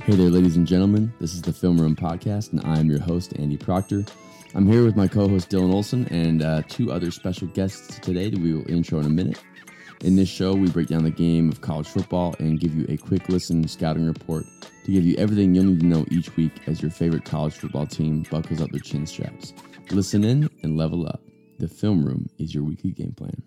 Hey there, ladies and gentlemen. This is the Film Room Podcast, and I am your host, Andy Proctor. I'm here with my co-host, Dylan Olson, and two other special guests today that we will intro in a minute. In this show, we break down the game of college football and give you a quick listen scouting report to give you everything you'll need to know each week as your favorite college football team buckles up their chin straps. Listen in and level up. The Film Room is your weekly game plan.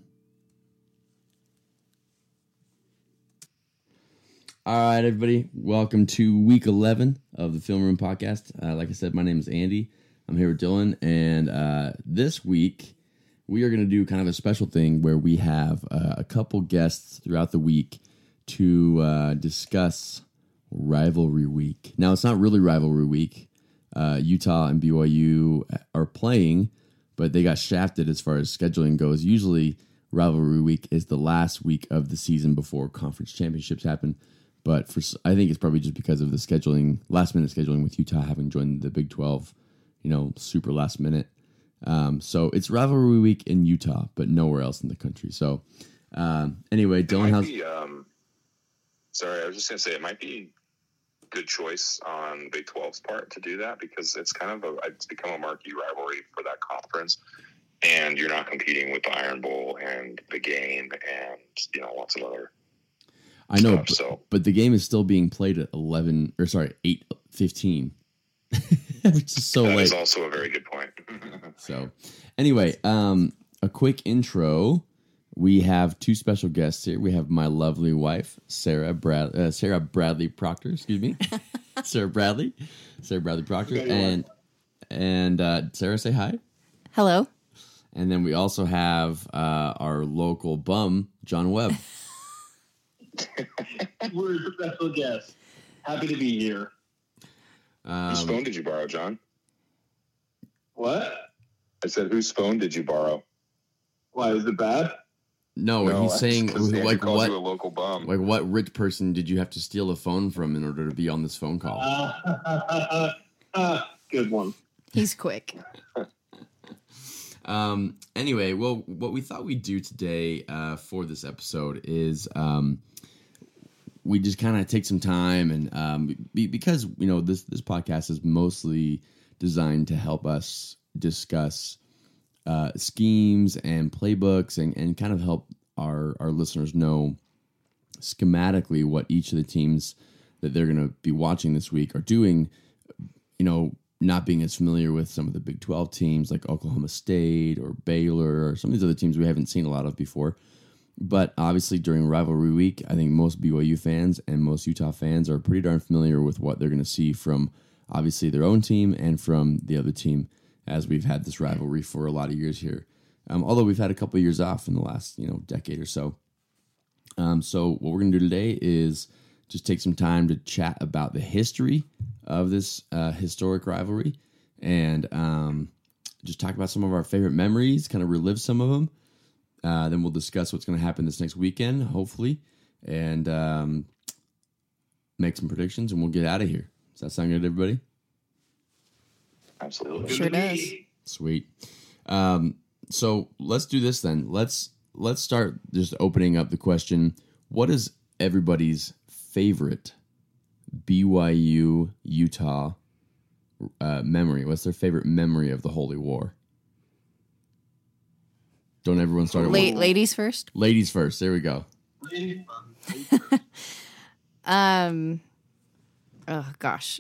All right, everybody. Welcome to week 11 of the Film Room Podcast. Like I said, my name is Andy. I'm here with Dylan, and this week we are going to do kind of a special thing where we have a couple guests throughout the week to discuss rivalry week. Now, it's not really rivalry week. Utah and BYU are playing, but they got shafted as far as scheduling goes. Usually, rivalry week is the last week of the season before conference championships happen. But I think it's probably just because of the scheduling, last minute scheduling with Utah having joined the Big 12, super last minute. So it's rivalry week in Utah, but nowhere else in the country. So anyway, Dylan, sorry, I was just going to say it might be a good choice on Big 12's part to do that because it's it's become a marquee rivalry for that conference. And you're not competing with the Iron Bowl and the game and, lots of other I know, stuff, but the game is still being played at 8:15, which is so late. That is also a very good point. So, anyway, a quick intro. We have two special guests here. We have my lovely wife, Sarah Bradley Proctor. Excuse me, Sarah Bradley Proctor, and Sarah, say hi. Hello. And then we also have our local bum, John Webb. We're a special guest. Happy to be here. Whose phone did you borrow, John? What? I said, whose phone did you borrow? Why, is it bad? No, he's saying like what? You a local bum. Like what rich person did you have to steal a phone from in order to be on this phone call? Good one. He's quick. Anyway, well, what we thought we'd do today for this episode is we just kind of take some time and because this podcast is mostly designed to help us discuss schemes and playbooks and kind of help our listeners know schematically what each of the teams that they're going to be watching this week are doing, not being as familiar with some of the Big 12 teams like Oklahoma State or Baylor or some of these other teams we haven't seen a lot of before. But obviously during rivalry week, I think most BYU fans and most Utah fans are pretty darn familiar with what they're going to see from obviously their own team and from the other team, as we've had this rivalry for a lot of years here. Although we've had a couple of years off in the last decade or so. So what we're going to do today is just take some time to chat about the history of this historic rivalry and just talk about some of our favorite memories, kind of relive some of them. Then we'll discuss what's going to happen this next weekend, hopefully, and make some predictions, and we'll get out of here. Does that sound good, everybody? Absolutely. Sure does. Sweet. So let's do this then. Let's start just opening up the question. What is everybody's favorite BYU Utah memory? What's their favorite memory of the Holy War? Don't everyone start at Ladies first? Ladies first. There we go. Oh gosh.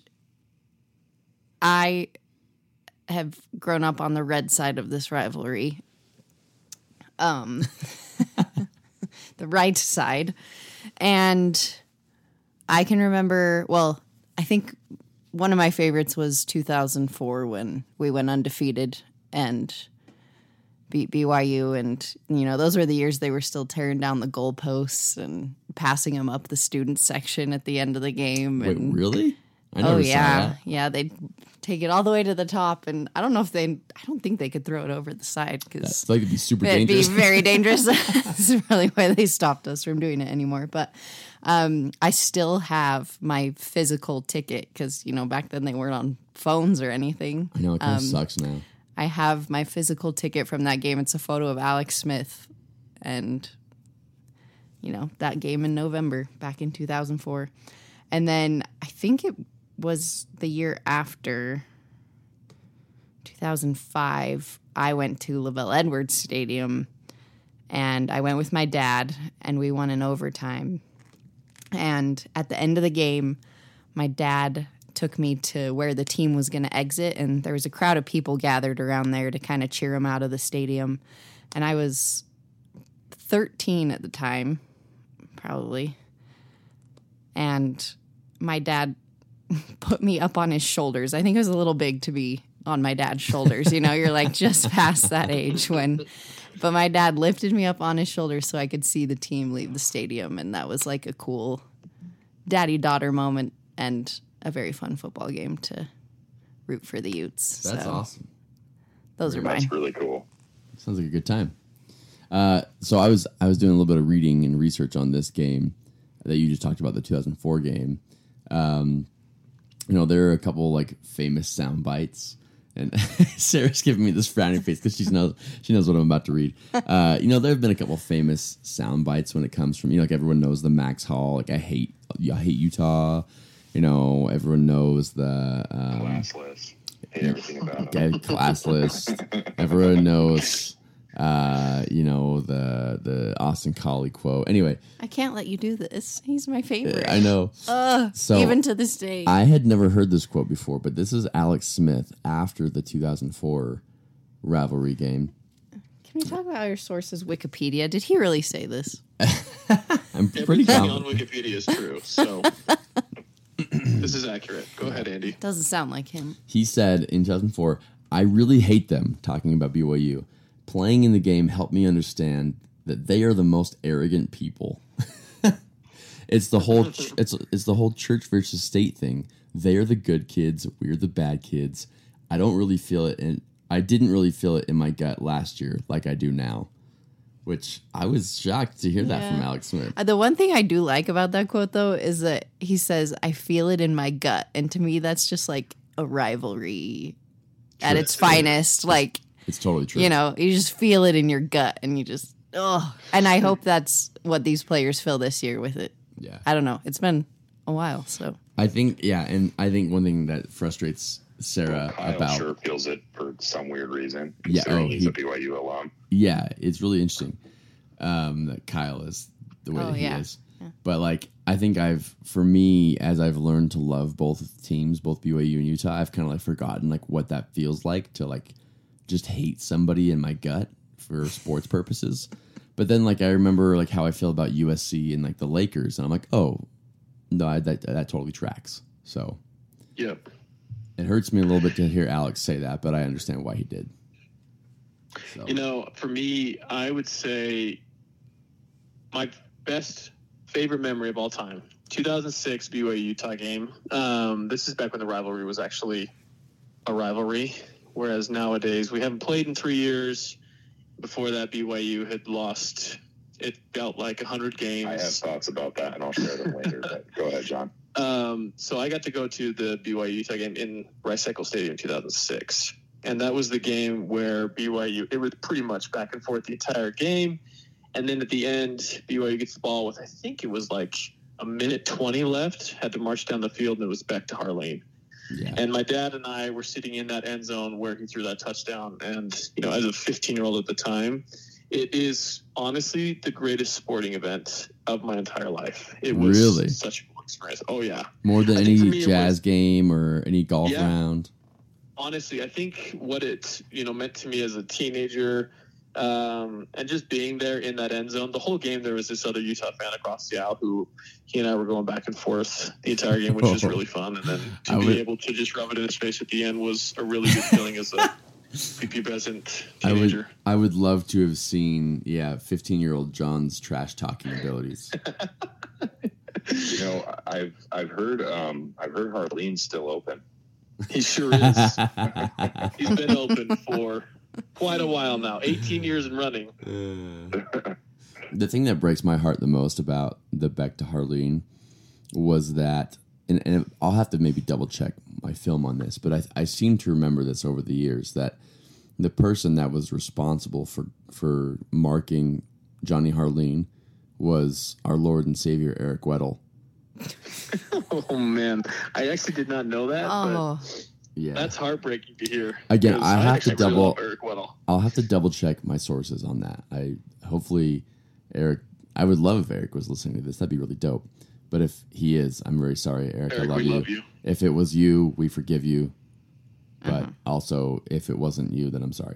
I have grown up on the red side of this rivalry. The right side. And I can remember, I think one of my favorites was 2004 when we went undefeated and beat BYU, and those were the years they were still tearing down the goalposts and passing them up the student section at the end of the game. Wait, and, really? I never saw that. Yeah, they'd take it all the way to the top, and I don't think they could throw it over the side because it'd be super dangerous. It'd be very dangerous. That's really why they stopped us from doing it anymore. But I still have my physical ticket because back then they weren't on phones or anything. I know, it kind of sucks now. I have my physical ticket from that game. It's a photo of Alex Smith and, that game in November back in 2004. And then I think it was the year after 2005, I went to LaVelle Edwards Stadium, and I went with my dad, and we won in overtime. And at the end of the game, my dad took me to where the team was going to exit, and there was a crowd of people gathered around there to kind of cheer them out of the stadium. And I was 13 at the time, probably. And my dad put me up on his shoulders. I think I was a little big to be on my dad's shoulders. You know, you're like just past that age but my dad lifted me up on his shoulders so I could see the team leave the stadium. And that was like a cool daddy-daughter moment and a very fun football game to root for the Utes. That's awesome. Those are mine. That's really cool. Sounds like a good time. So I was doing a little bit of reading and research on this game that you just talked about, the 2004 game. There are a couple like famous sound bites, and Sarah's giving me this frowny face because she knows what I'm about to read. There have been a couple famous sound bites when it comes from like everyone knows the Max Hall. Like I hate Utah. Everyone knows the Classless. Hate everything about him. Classless. Everyone knows. The Austin Collie quote. Anyway, I can't let you do this. He's my favorite. I know. So even to this day, I had never heard this quote before, but this is Alex Smith after the 2004 rivalry game. Can we talk about your sources? Wikipedia. Did he really say this? I'm pretty Everything confident. on Wikipedia is true, so this is accurate. Go ahead, Andy. Doesn't sound like him. He said in 2004, "I really hate them," talking about BYU. "Playing in the game helped me understand that they are the most arrogant people." It's the whole it's the whole church versus state thing. They are the good kids, we're the bad kids. I didn't really feel it in my gut last year like I do now. Which I was shocked to hear that from Alex Smith. The one thing I do like about that quote though is that he says, "I feel it in my gut." And to me that's just like a rivalry at its finest. Like it's totally true. You just feel it in your gut and you just, and I hope that's what these players feel this year with it. Yeah. I don't know. It's been a while, so. I think one thing that frustrates Sarah Kyle about... sure feels it for some weird reason. Yeah, He's a BYU alum. Yeah, it's really interesting that Kyle is the way that he is. Yeah. But, like, I think for me, as I've learned to love both teams, both BYU and Utah, I've kind of, like, forgotten, like, what that feels like to, like, just hate somebody in my gut for sports purposes. But then, like, I remember, like, how I feel about USC and, like, the Lakers. And I'm like, oh, no, that totally tracks. So, Yep. It hurts me a little bit to hear Alex say that, but I understand why he did. So. For me, I would say my favorite memory of all time, 2006 BYU Utah game. This is back when the rivalry was actually a rivalry, whereas nowadays we haven't played in 3 years. Before that, BYU had lost, it felt like 100 games. I have thoughts about that, and I'll share them later. But go ahead, John. So I got to go to the BYU Utah game in Rice-Eccles Stadium in 2006. And that was the game where BYU, it was pretty much back and forth the entire game. And then at the end, BYU gets the ball with, I think it was like a minute 20 left, had to march down the field, and it was back to Harline. Yeah. And my dad and I were sitting in that end zone where he threw that touchdown. And, as a 15-year-old at the time, it is honestly the greatest sporting event of my entire life. It was really such a cool experience. Oh, yeah. More than any jazz game or any golf round. Honestly, I think what it, meant to me as a teenager, and just being there in that end zone, the whole game, there was this other Utah fan across the aisle who he and I were going back and forth the entire game, which was really fun. And then to be able to just rub it in his face at the end was a really good feeling as a prepubescent teenager. I would love to have seen, 15-year-old John's trash talking abilities. I've heard Harlene's still open. He sure is. He's been open for quite a while now, 18 years and running. The thing that breaks my heart the most about the Beck to Harline was that, and I'll have to maybe double check my film on this, but I seem to remember this over the years, that the person that was responsible for marking Johnny Harline was our Lord and Savior Eric Weddle. Oh man, I actually did not know that. Oh, Yeah. That's heartbreaking to hear. Again, 'Cause I have to actually really double. love Eric Weddle. I'll have to double check my sources on that. Hopefully Eric. I would love if Eric was listening to this. That'd be really dope. But if he is, I'm very sorry, Eric. Eric, I love we you. love you. If it was you, we forgive you. But also, if it wasn't you, then I'm sorry.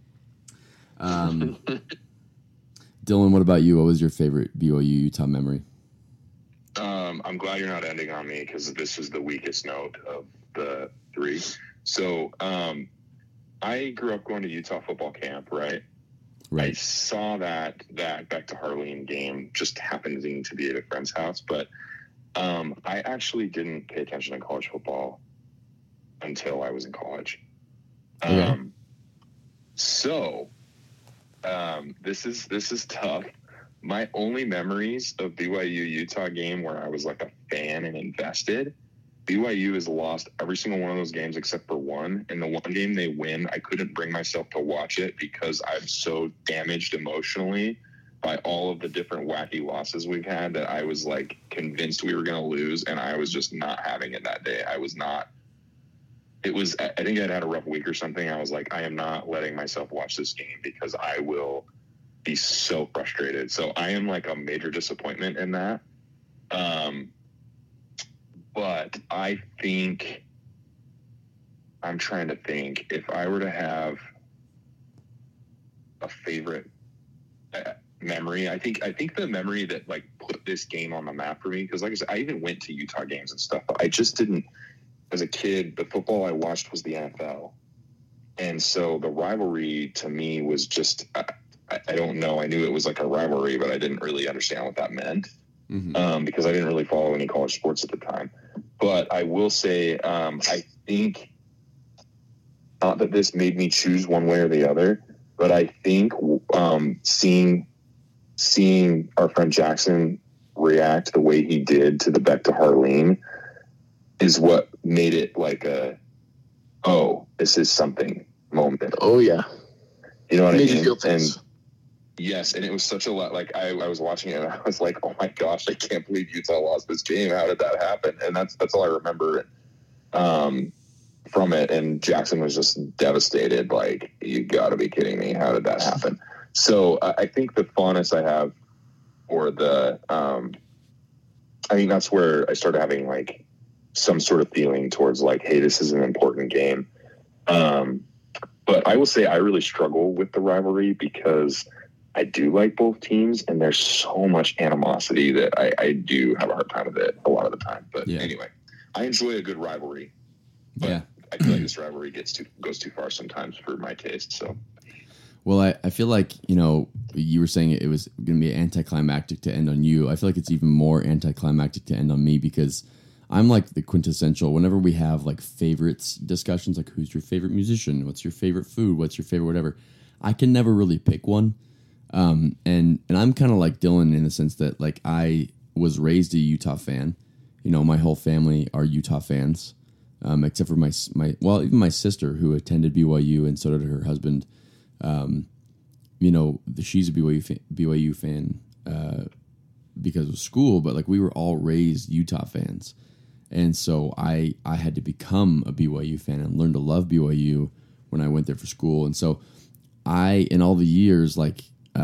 Dylan, what about you? What was your favorite BYU Utah memory? I'm glad you're not ending on me because this is the weakest note of the three. So, I grew up going to Utah football camp, right? I Right. saw that back to Harleen game just happening to be at a friend's house, but I actually didn't pay attention to college football until I was in college. Okay. So this is tough. My only memories of BYU Utah game where I was like a fan and invested, BYU has lost every single one of those games except for one. And the one game they win, I couldn't bring myself to watch it because I'm so damaged emotionally by all of the different wacky losses we've had that I was like convinced we were going to lose. And I was just not having it that day. I think I'd had a rough week or something. I was like, I am not letting myself watch this game because I will be so frustrated. So I am like a major disappointment in that. But I think I'm trying to think if I were to have a favorite memory, I think the memory that like put this game on the map for me, because like I said, I even went to Utah games and stuff, but I just didn't, as a kid, the football I watched was the NFL. And so the rivalry to me was just, I don't know. I knew it was like a rivalry, but I didn't really understand what that meant because I didn't really follow any college sports at the time. But I will say, I think, not that this made me choose one way or the other, but I think seeing our friend Jackson react the way he did to the Beck to Harleen is what made it like this is something moment. Oh yeah, you know what I made mean? You feel things. And yes, and it was such a lot. Like I was watching it, and I was like, "Oh my gosh, I can't believe Utah lost this game. How did that happen?" And that's all I remember from it. And Jackson was just devastated. Like, you got to be kidding me! How did that happen? So I think the fondness I have for the, I think that's where I started having like some sort of feeling towards like, hey, this is an important game. But I will say I really struggle with the rivalry because I do like both teams, and there's so much animosity that I do have a hard time with it a lot of the time. But anyway, I enjoy a good rivalry. But Yeah. I feel like this rivalry goes too far sometimes for my taste. So, Well, I feel like, you were saying it was going to be anticlimactic to end on you. I feel like it's even more anticlimactic to end on me because I'm like the quintessential, whenever we have like favorites discussions, like who's your favorite musician? What's your favorite food? What's your favorite whatever? I can never really pick one. And I'm kind of like Dylan in the sense that like I was raised a Utah fan. My whole family are Utah fans, except for even my sister who attended BYU, and so did her husband. She's a BYU fan because of school, but like we were all raised Utah fans. And so I had to become a BYU fan and learn to love BYU when I went there for school. And so in all the years, like,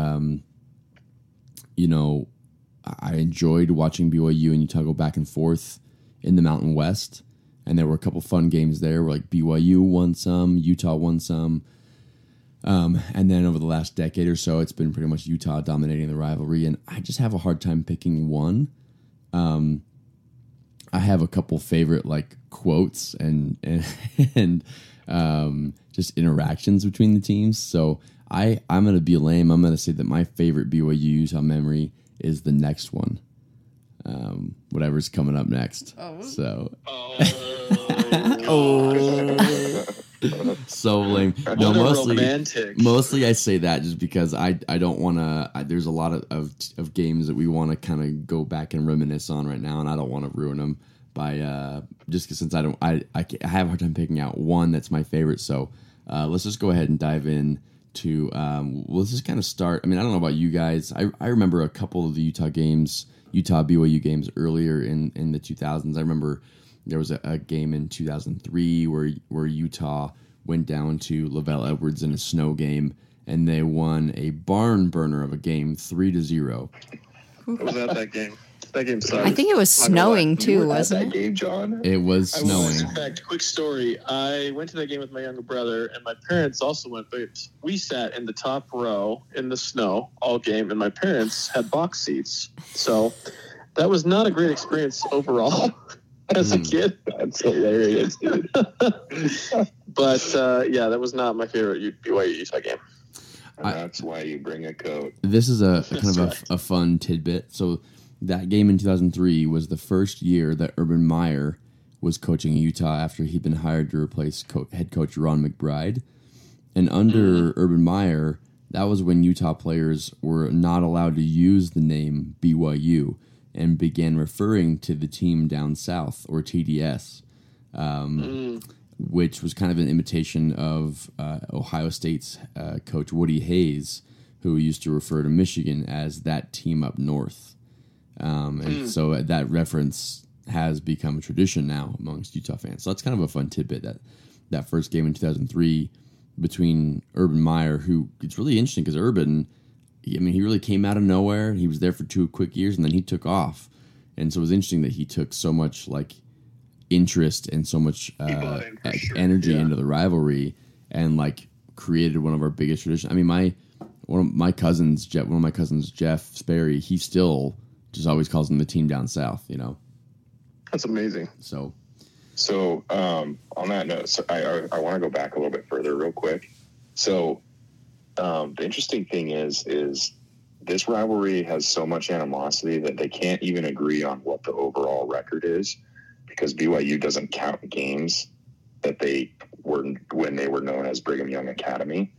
I enjoyed watching BYU and Utah go back and forth in the Mountain West. And there were a couple fun games there where like BYU won some, Utah won some. And then over the last decade or so, it's been pretty much Utah dominating the rivalry. And I just have a hard time picking one. I have a couple favorite like quotes and just interactions between the teams. So I'm going to be lame. I'm going to say that my favorite BYU Utah memory is the next one. Whatever's coming up next. Oh. So. So lame. No, mostly I say that just because I don't want to. There's a lot of games that we want to kind of go back and reminisce on right now, and I don't want to ruin them by just since I have a hard time picking out one that's my favorite. So let's just go ahead and dive in to let's just kind of start. I mean, I don't know about you guys. I remember a couple of the Utah BYU games earlier in the 2000s. I remember there was a game in 2003 where Utah went down to Lavelle Edwards in a snow game, and they won a barn burner of a game 3-0. I was at that game. That game sucked. I think it was snowing too, wasn't it? Game, John? It was snowing. In fact, quick story. I went to that game with my younger brother, and my parents also went, but we sat in the top row in the snow all game, and my parents had box seats. So that was not a great experience overall as a kid. That's hilarious, dude. But, yeah, that was not my favorite BYU Utah game. That's why you bring a coat. This is a kind of a fun tidbit. So that game in 2003 was the first year that Urban Meyer was coaching Utah after he'd been hired to replace head coach Ron McBride. And under Urban Meyer, that was when Utah players were not allowed to use the name BYU and began referring to the team down south, or TDS, which was kind of an imitation of Ohio State's coach Woody Hayes, who used to refer to Michigan as that team up north. And so that reference has become a tradition now amongst Utah fans. So that's kind of a fun tidbit, that first game in 2003 between Urban Meyer, who it's really interesting because Urban, he really came out of nowhere. He was there for 2 quick years, and then he took off. And so it was interesting that he took so much interest and so much energy into the rivalry and created one of our biggest traditions. I mean, one of my cousins, Jeff Sperry, he still just always calls them the team down south, That's amazing. So on that note, so I want to go back a little bit further real quick. So the interesting thing is this rivalry has so much animosity that they can't even agree on what the overall record is, because BYU doesn't count games that they were when they were known as Brigham Young Academy.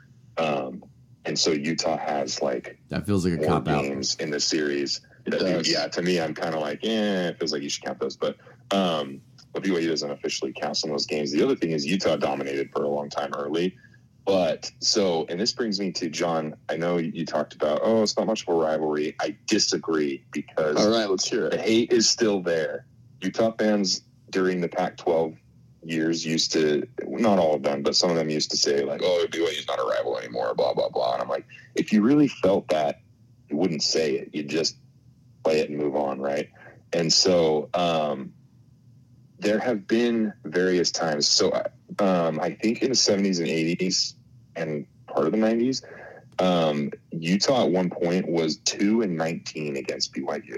And so Utah has that feels like a cop out games in the series. To me, I'm kind of it feels like you should count those, but BYU doesn't officially count some of those games. The other thing is Utah dominated for a long time early, and this brings me to John. I know you talked about, it's not much of a rivalry. I disagree, because all right, let's hear it. The hate is still there. Utah fans during the Pac-12 years used to, not all of them, but some of them used to say BYU's not a rival anymore, blah, blah, blah. And I'm like, if you really felt that, you wouldn't say it. You'd just play it and move on, right? And so there have been various times. So I think in the 70s and 80s and part of the 90s, Utah at one point was 2-19 against BYU.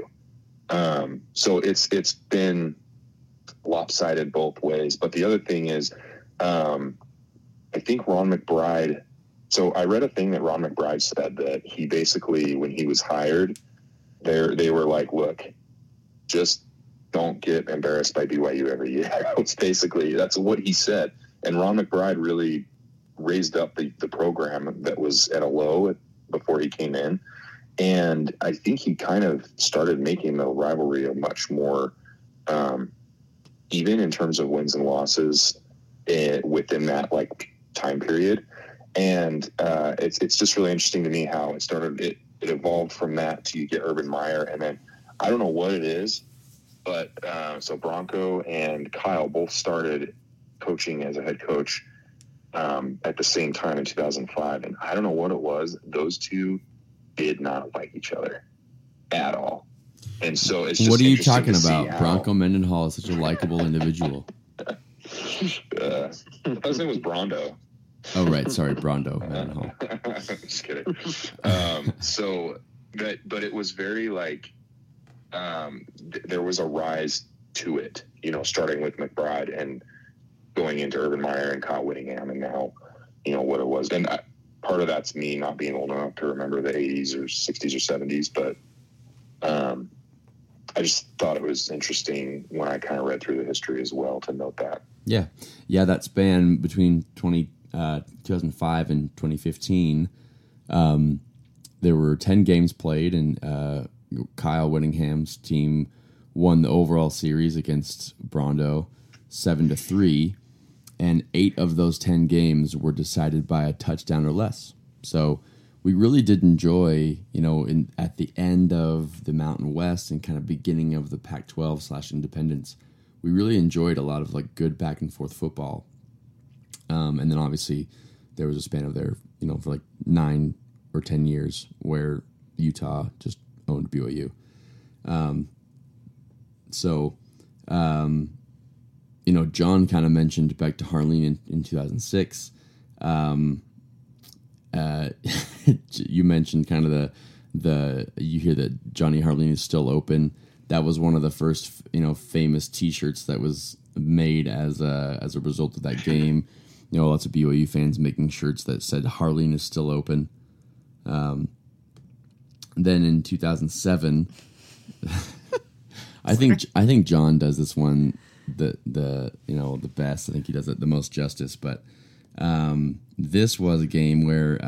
So it's been lopsided both ways. But the other thing is, I think Ron McBride. So I read a thing that Ron McBride said that he basically, when he was hired, they were like, look, just don't get embarrassed by BYU every year. That's what he said. And Ron McBride really raised up the program that was at a low before he came in. And I think he kind of started making the rivalry a much more even in terms of wins and losses within that time period. And it's just really interesting to me how it started. It evolved from that to you get Urban Meyer, and then I don't know what it is, but so Bronco and Kyle both started coaching as a head coach at the same time in 2005, and I don't know what it was. Those two did not like each other at all. And so it's just, what are you talking about? Bronco Mendenhall is such a likable individual. His name was Brondo. Oh, right. Sorry, Brondo Mendenhall. Just kidding. But it was very there was a rise to it, starting with McBride and going into Urban Meyer and Kyle Whittingham, and now, what it was. And part of that's me not being old enough to remember the 80s or 60s or 70s, but I just thought it was interesting when I kind of read through the history as well to note that. Yeah, that span between 2005 and 2015, there were 10 games played, and Kyle Whittingham's team won the overall series against Brondo 7-3. and 8 of those 10 games were decided by a touchdown or less. So we really did enjoy, at the end of the Mountain West and kind of beginning of the Pac-12/Independence, we really enjoyed a lot of like good back and forth football. And then obviously there was a span of there, for like 9 or 10 years where Utah just owned BYU. John kind of mentioned back to Harline in 2006. You mentioned kind of you hear that Johnny Harline is still open. That was one of the first, famous T-shirts that was made as a result of that game. Lots of BYU fans making shirts that said Harline is still open. Then in 2007, I think John does this one the best. I think he does it the most justice. But this was a game where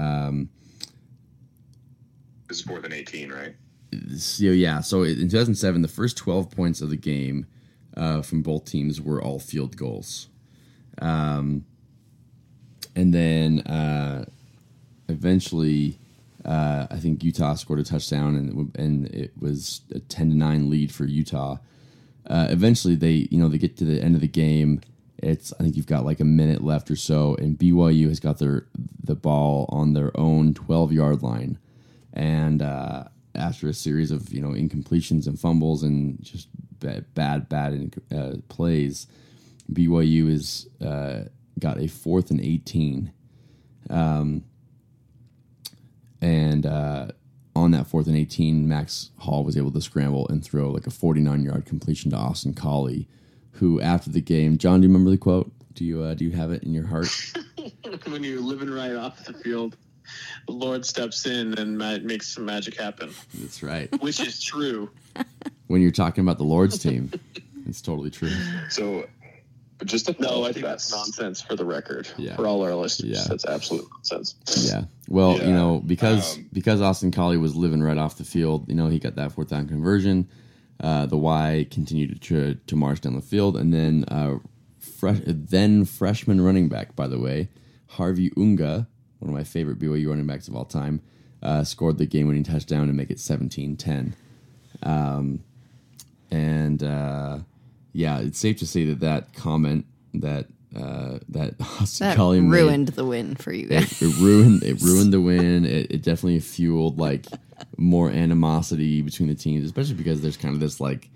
this is more than 18, right? So in 2007, the first 12 points of the game from both teams were all field goals. And then eventually, I think Utah scored a touchdown, and it was a 10-9 lead for Utah. Eventually, they get to the end of the game. I think you've got like a minute left or so, and BYU has got the ball on their own 12-yard line, and after a series of incompletions and fumbles and just bad plays, BYU is got a 4th and 18, and on that 4th and 18, Max Hall was able to scramble and throw like a 49-yard completion to Austin Collie, who after the game, John, do you remember the quote? Do you have it in your heart? When you're living right off the field, the Lord steps in and makes some magic happen. That's right. Which is true. When you're talking about the Lord's team, it's totally true. So, just I think that's nonsense for the record. Yeah. For all our listeners, Yeah. that's absolute nonsense. Yeah. Well, because Austin Collie was living right off the field, he got that 4th down conversion. The Y continued to march down the field, and then freshman running back, by the way, Harvey Unga, one of my favorite BYU running backs of all time, scored the game-winning touchdown to make it 17-10. It's safe to say that comment that Austin Collie ruined the win for you guys. It ruined the win. It definitely fueled like more animosity between the teams, especially because there's kind of this like,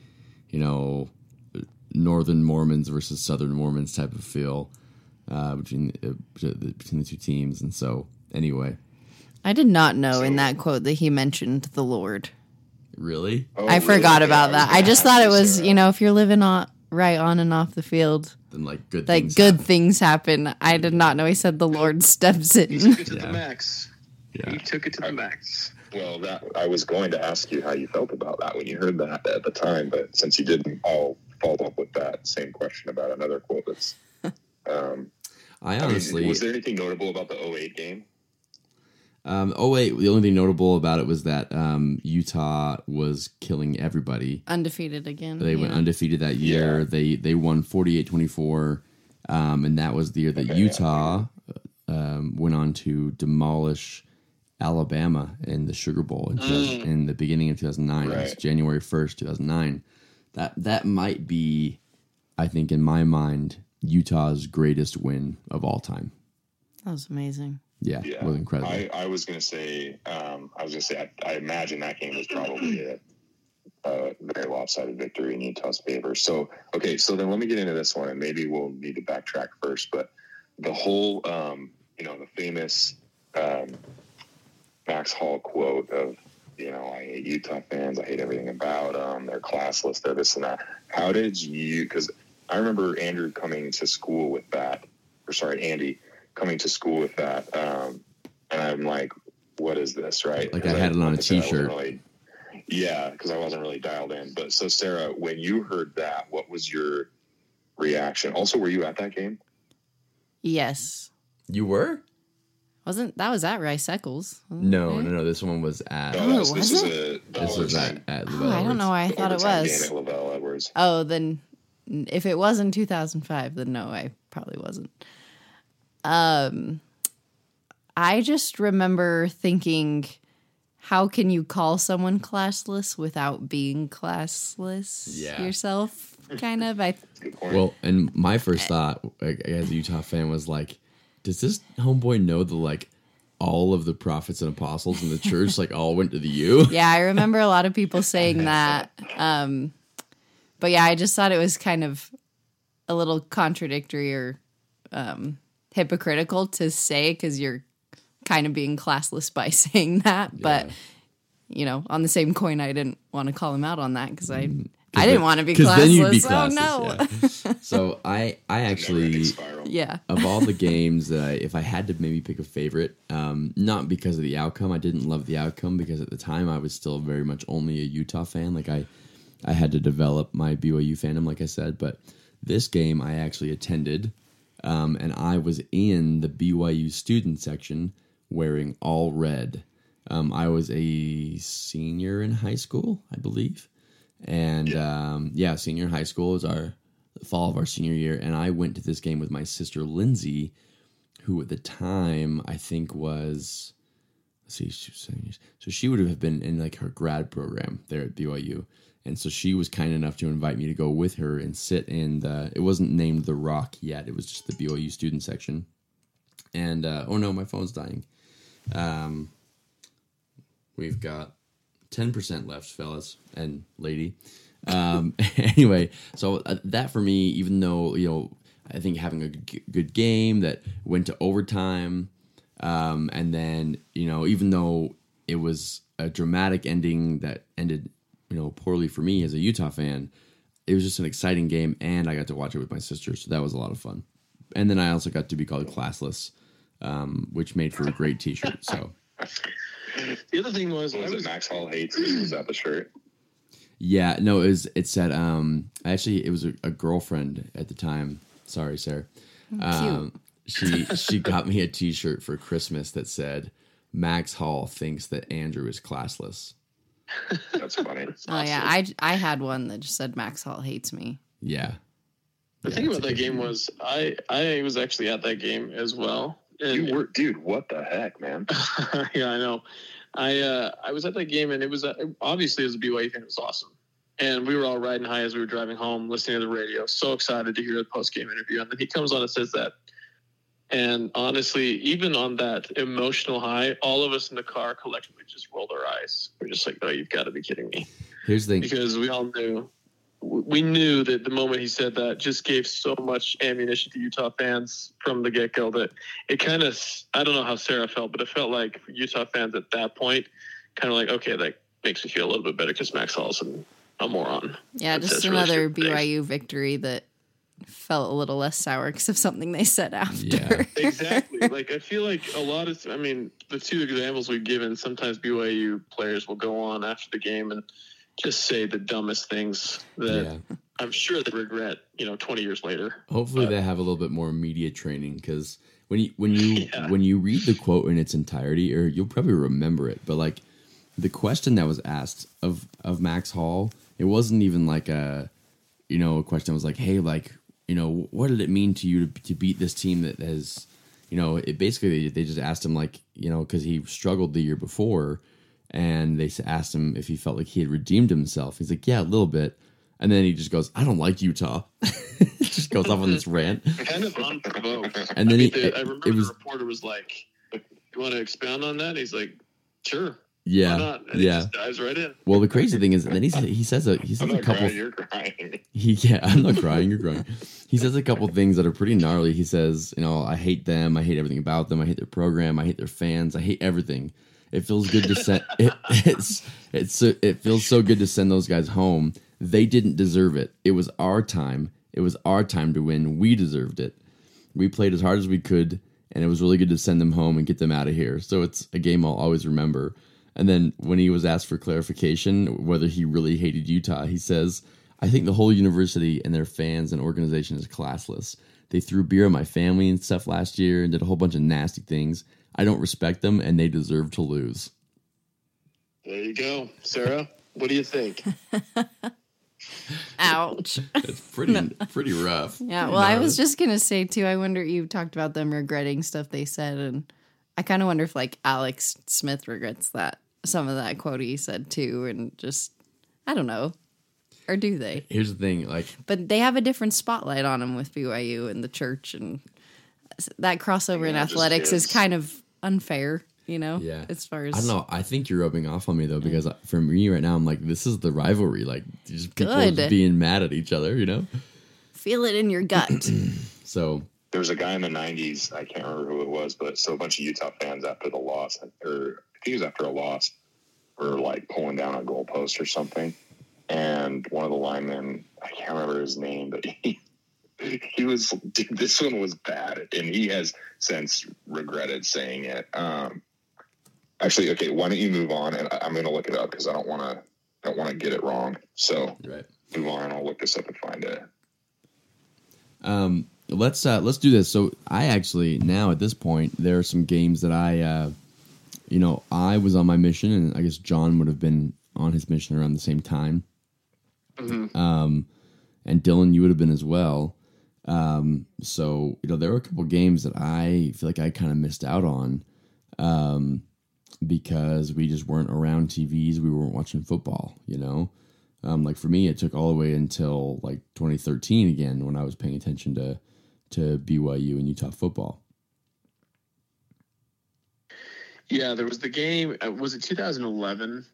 Northern Mormons versus Southern Mormons type of feel between the two teams. And so anyway, I did not know in that quote that he mentioned the Lord. Really? Oh, I forgot about that. I just thought it was, if you're living right on and off the field, then like good things happen. I did not know he said the Lord steps in. He took it to the max. Yeah. He took it to the max. Well, I was going to ask you how you felt about that when you heard that at the time, but since you didn't, I'll follow up with that same question about another quote. That's. I honestly, was there anything notable about the 08 game? The only thing notable about it was that Utah was killing everybody. Undefeated again. They went undefeated that year. Yeah. They won 48-24, and that was the year that Utah went on to demolish Alabama in the Sugar Bowl in the beginning of 2009. Right. It was January 1st, 2009. That might be, I think, in my mind, Utah's greatest win of all time. That was amazing. Yeah, it was incredible. I was going to say, I imagine that game was probably a very lopsided victory in Utah's favor. So then let me get into this one, and maybe we'll need to backtrack first. But the whole, the famous Max Hall quote of, I hate Utah fans, I hate everything about them, they're classless, they're this and that. How did you? Because I remember Andy coming to school with that, and I'm like, what is this, right? Like I had it on a T-shirt. Because I wasn't really dialed in. But so, Sarah, when you heard that, what was your reaction? Also, were you at that game? Yes. You were? That was at Rice Eccles? No. This one was at. was this it? This was at I Lavelle don't know why I thought it Game was. at Lavelle Edwards. Oh, then if it was in 2005, then no, I probably wasn't. I just remember thinking, how can you call someone classless without being classless yourself? Kind of. Good point. Well, and my first thought as a Utah fan was like, does this homeboy know that like all of the prophets and apostles in the church like all went to the U? Yeah, I remember a lot of people saying that. But yeah, I just thought it was kind of a little contradictory or hypocritical to say, because you're kind of being classless by saying that. But, you know, on the same coin, I didn't want to call him out on that because I didn't want to be classless. Then you'd be classless. Oh, no. Yeah. So I actually, of all the games that if I had to maybe pick a favorite, not because of the outcome, I didn't love the outcome because at the time I was still very much only a Utah fan. Like I had to develop my BYU fandom, like I said, but this game I actually attended, and I was in the BYU student section wearing all red. I was a senior in high school, I believe. And senior in high school was the fall of our senior year. And I went to this game with my sister, Lindsay, who at the time I think was, she was 7 years. So she would have been in like her grad program there at BYU. And so she was kind enough to invite me to go with her and sit in it wasn't named The Rock yet. It was just the BYU student section. And, oh no, my phone's dying. We've got 10% left, fellas and lady. Anyway, so that for me, even though, you know, I think having a good game that went to overtime, and then, you know, even though it was a dramatic ending that ended, you know, poorly for me as a Utah fan, it was just an exciting game, and I got to watch it with my sister, so that was a lot of fun. And then I also got to be called classless, which made for a great T-shirt. So the other thing was it Max Hall hates me? Was that the shirt? Yeah, no, it said actually it was a girlfriend at the time. Sorry, Sarah. She got me a T-shirt for Christmas that said Max Hall thinks that Andrew is classless. That's funny. Oh yeah, I had one that just said Max Hall hates me. Yeah. The thing about that game was I was actually at that game as well. And you were, dude. What the heck, man? Yeah, I know. I was at that game, and it was obviously as a BYU fan, it was awesome. And we were all riding high as we were driving home, listening to the radio. So excited to hear the post game interview, and then he comes on and says that. And honestly, even on that emotional high, all of us in the car collectively just rolled our eyes. We're just like, "Oh, you've got to be kidding me!" Here's the thing, because we all knew. We knew that the moment he said that just gave so much ammunition to Utah fans from the get-go that it kind of, I don't know how Sarah felt, but it felt like Utah fans at that point kind of like, okay, that makes me feel a little bit better because Max Hall's a moron. Yeah, just another BYU victory that felt a little less sour because of something they said after. Yeah. Exactly. Like, I feel like a lot of, I mean, the two examples we've given, sometimes BYU players will go on after the game and just say the dumbest things that I'm sure they regret, 20 years later. Hopefully they have a little bit more media training, because when you read the quote in its entirety, or you'll probably remember it, but like the question that was asked of Max Hall, it wasn't even like a question that was like, hey, like, what did it mean to you to beat this team that has, it basically they just asked him like, because he struggled the year before. And they asked him if he felt like he had redeemed himself. He's like, yeah, a little bit. And then he just goes, I don't like Utah. Just goes off on this rant. Kind of unprovoked. And then I remember the reporter was like, you want to expound on that? He's like, sure. Yeah. Why not? And he just dives right in. Well, the crazy thing is, then he says a couple. Crying, you're crying. I'm not crying. You're crying. He says a couple things that are pretty gnarly. He says, I hate them. I hate everything about them. I hate their program. I hate their fans. I hate everything. It feels good to send. It feels so good to send those guys home. They didn't deserve it. It was our time. It was our time to win. We deserved it. We played as hard as we could, and it was really good to send them home and get them out of here. So it's a game I'll always remember. And then when he was asked for clarification whether he really hated Utah, he says, "I think the whole university and their fans and organization is classless. They threw beer at my family and stuff last year and did a whole bunch of nasty things. I don't respect them, and they deserve to lose." There you go. Sarah, what do you think? Ouch. It's pretty rough. Yeah, well, I was just going to say, too, I wonder, you talked about them regretting stuff they said, and I kind of wonder if, like, Alex Smith regrets some of that quote he said, too, and just, I don't know. Or do they? Here's the thing, like... But they have a different spotlight on them with BYU and the church, and that crossover in athletics is kind of unfair, you know? Yeah. As far as... I don't know. I think you're rubbing off on me, though, because for me right now, I'm like, this is the rivalry. Like, just people just being mad at each other, you know? Feel it in your gut. So... There was a guy in the 90s, I can't remember who it was, but so a bunch of Utah fans after the loss, or I think it was after a loss, were like pulling down a goalpost or something. And one of the linemen, I can't remember his name, but he was, dude, this one was bad. And he has since regretted saying it. Actually, okay, why don't you move on? And I'm going to look it up because I don't want to get it wrong. So move on and I'll look this up and find it. Let's do this. So I actually, now at this point, there are some games that I was on my mission, and I guess John would have been on his mission around the same time. Mm-hmm. And Dylan, you would have been as well. So, there were a couple games that I feel like I kind of missed out on, because we just weren't around TVs. We weren't watching football, like for me, it took all the way until like 2013 again, when I was paying attention to BYU and Utah football. Yeah, there was the game. Was it 2011?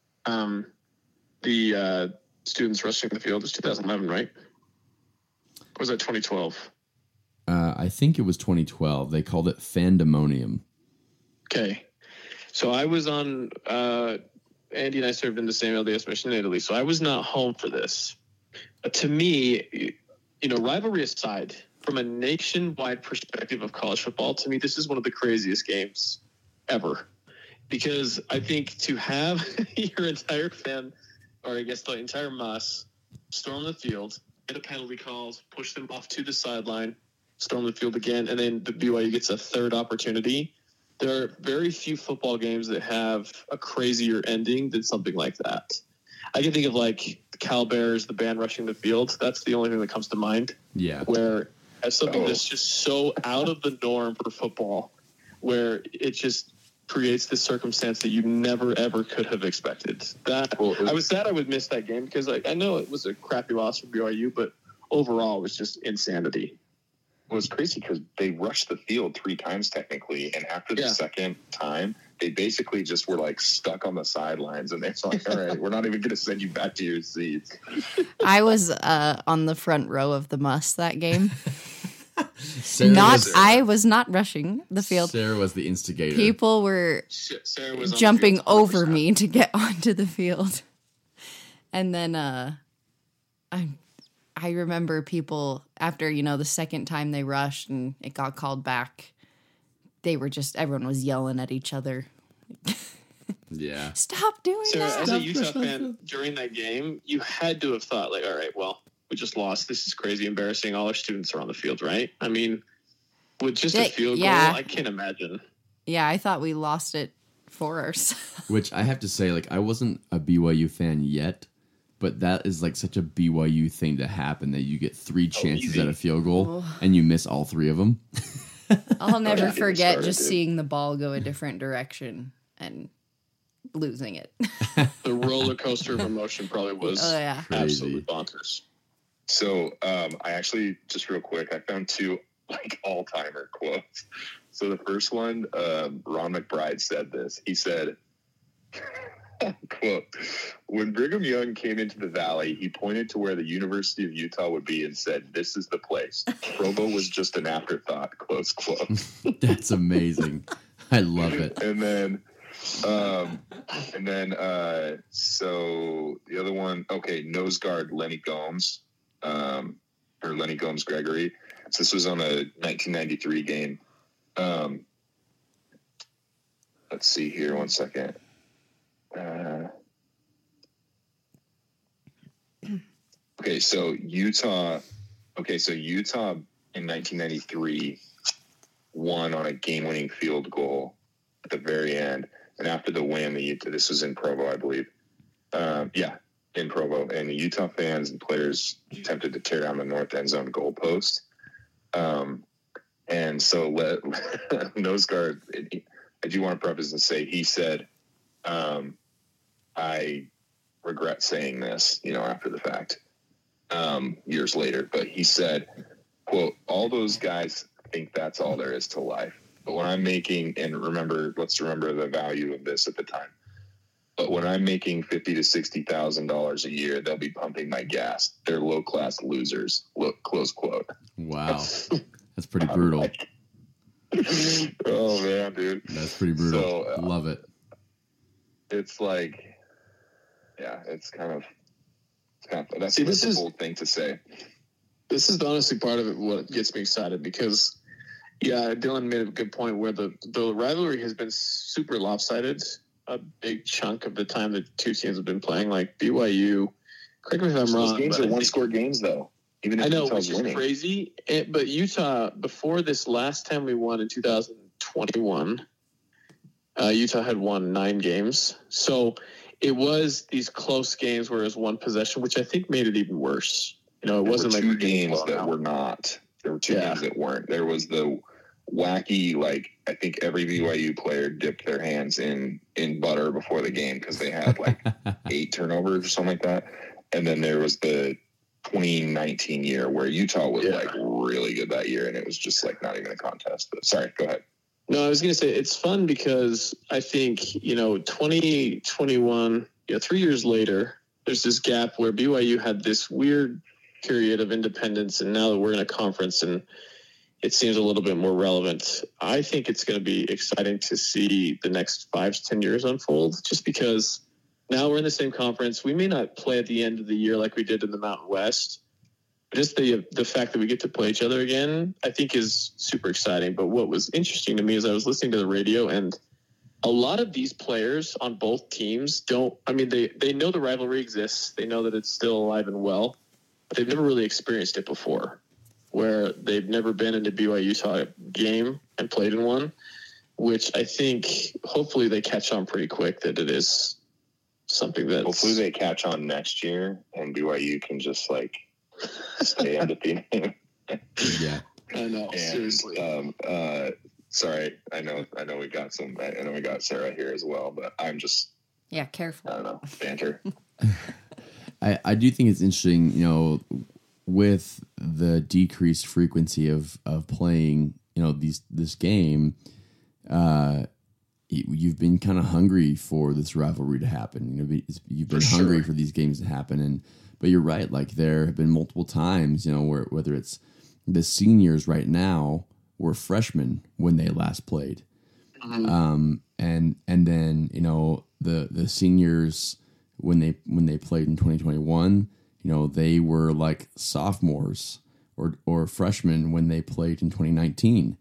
The students rushing the field. It was 2011, right? Or was that 2012? I think it was 2012. They called it Fandemonium. Okay. So I was on, Andy and I served in the same LDS mission in Italy, so I was not home for this. But to me, rivalry aside, from a nationwide perspective of college football, to me, this is one of the craziest games ever. Because I think to have your entire fan, or I guess the entire mass, storm the field, get a penalty called, push them off to the sideline, storm the field again, and then the BYU gets a third opportunity. There are very few football games that have a crazier ending than something like that. I can think of like the Cal Bears, the band rushing the field. That's the only thing that comes to mind. Yeah. Where as something that's just so out of the norm for football, where it just creates this circumstance that you never, ever could have expected. I was sad I would miss that game because I know it was a crappy loss for BYU, but overall it was just insanity. It was crazy because they rushed the field 3 times technically, and after the second time, they basically just were like stuck on the sidelines, and they're like, all right, we're not even going to send you back to your seats. I was on the front row of the bus that game. I was not rushing the field. Sarah was the instigator. People were jumping over me to get onto the field. And then I remember people, after, the second time they rushed and it got called back, everyone was yelling at each other. Yeah. Stop doing that. As a Utah fan, during that game, you had to have thought, like, all right, well, we just lost. This is crazy embarrassing. All our students are on the field, right? I mean, with just a field goal, I can't imagine. Yeah, I thought we lost it for ourselves. Which I have to say, like, I wasn't a BYU fan yet, but that is like such a BYU thing to happen that you get 3 chances at a field goal and you miss all 3 of them. I'll never forget just seeing the ball go a different direction and losing it. The roller coaster of emotion probably was absolutely bonkers. So I actually, just real quick, I found 2 like all-timer quotes. So the first one, Ron McBride said this. He said, quote, "When Brigham Young came into the Valley, he pointed to where the University of Utah would be and said, 'This is the place. Provo was just an afterthought,' close quote." That's amazing. I love it. And then so the other one, nose guard Lenny Gomes, or Lenny Gomes Gregory. So this was on a 1993 game. Let's see here, one second. So Utah in 1993 won on a game-winning field goal at the very end. And after the win, this was in Provo, I believe. in Provo, and the Utah fans and players attempted to tear down the north end zone goalpost. And so Nose Guard, I do want to preface and say, he said, I regret saying this, after the fact, years later, but he said, quote, all those guys think that's all there is to life. But when I'm making, and let's remember the value of this at the time. But when I'm making $50,000 to $60,000 a year, they'll be pumping my gas. They're low class losers. Look, close quote. Wow, that's pretty brutal. Oh man, dude, that's pretty brutal. So, love it. It's like, yeah, that's a bold thing to say. This is honestly part of it. What gets me excited because, yeah, Dylan made a good point where the rivalry has been super lopsided. A big chunk of the time the two teams have been playing, like BYU. Correct me if I'm wrong. Those games are one-score games, though. Even if I know, Utah's which is crazy. But Utah, before this last time we won in 2021, Utah had won 9 games. So it was these close games where it was one possession, which I think made it even worse. It wasn't like 2 games that were not. There were 2 games that weren't. There was the wacky, I think every BYU player dipped their hands in butter before the game because they had 8 turnovers or something like that. And then there was the 2019 year where Utah was really good that year, and it was just not even a contest. But sorry, go ahead. No, I was going to say it's fun because I think 2021, 3 years later, there's this gap where BYU had this weird period of independence, and now that we're in a conference and it seems a little bit more relevant. I think it's going to be exciting to see the next 5 to 10 years unfold, just because now we're in the same conference. We may not play at the end of the year like we did in the Mountain West. But just the fact that we get to play each other again, I think is super exciting. But what was interesting to me is I was listening to the radio, and a lot of these players on both teams they know the rivalry exists. They know that it's still alive and well, but they've never really experienced it before, where they've never been in a BYU Utah game and played in one, which I think hopefully they catch on pretty quick that it is something that hopefully they catch on next year and BYU can just stay undefeated. Yeah, I know. And, seriously. Sorry, I know we got Sarah here as well, but I'm just careful. I don't know, banter. I do think it's interesting, with the decreased frequency of playing, this game, you've been kind of hungry for this rivalry to happen. You've been hungry for these games to happen, but you're right. There have been multiple times, whether it's the seniors right now were freshmen when they last played, and then the seniors when they played in 2021. They were sophomores or freshmen when they played in 2019.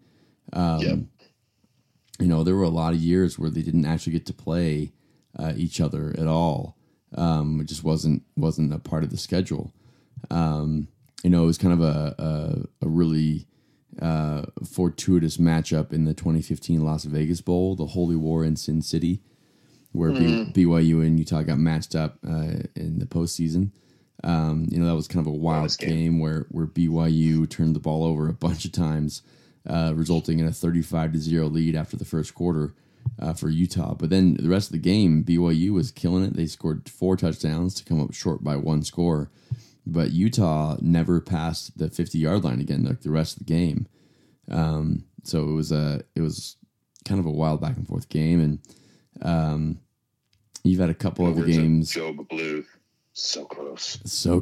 There were a lot of years where they didn't actually get to play each other at all. It just wasn't a part of the schedule. It was kind of a really fortuitous matchup in the 2015 Las Vegas Bowl, the Holy War in Sin City, where BYU and Utah got matched up in the postseason. That was kind of a wild game where BYU turned the ball over a bunch of times, resulting in a 35-0 lead after the first quarter for Utah. But then the rest of the game, BYU was killing it. They scored 4 touchdowns to come up short by 1 score. But Utah never passed the 50-yard line again, the rest of the game. So it was kind of a wild back and forth game, and you've had a couple other games. Joe Bluth. So close.